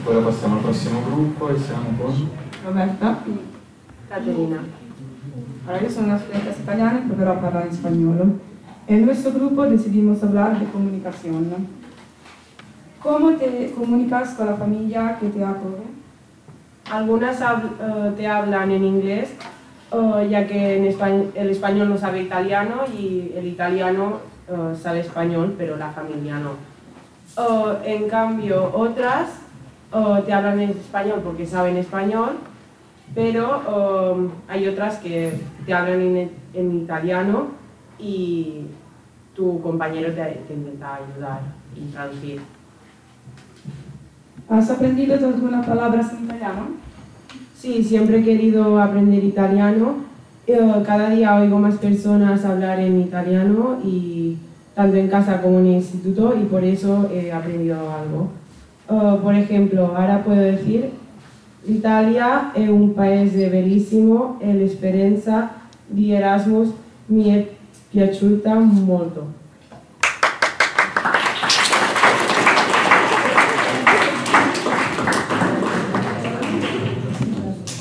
Ora passiamo al prossimo gruppo e siamo con Roberta. Caterina. Ahora, yo soy una estudiante italiana y proverò a hablar en español. En nuestro grupo decidimos hablar de comunicación. ¿Cómo te comunicas con la familia que te acoge? Algunas te hablan en inglés, ya que el español no sabe italiano y el italiano sabe español, pero la familia no. En cambio, otras te hablan en español porque saben español, pero hay otras que te hablan en italiano y tu compañero te intenta ayudar y traducir. ¿Has aprendido algunas palabras en italiano? Sí, siempre he querido aprender italiano. Cada día oigo más personas hablar en italiano, y tanto en casa como en el instituto, y por eso he aprendido algo. Por ejemplo, ahora puedo decir: l'Italia è un paese bellissimo e l'esperienza di Erasmus mi è piaciuta molto.